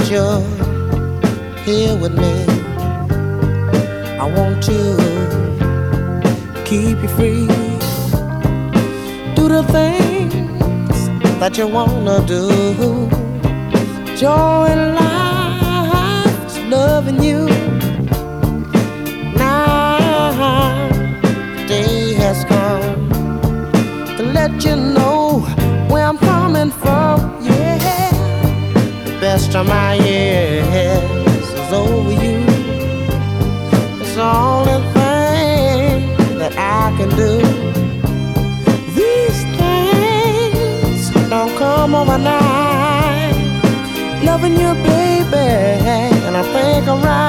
you're here with me. I want to keep you free. Do the things that you wanna do. Joy in life is loving you. Now the day has come to let you know where I'm coming from. Yeah, the best of my years is over you. It's the only thing that I can do. These things don't come overnight. Loving you, baby, and I think I'm right.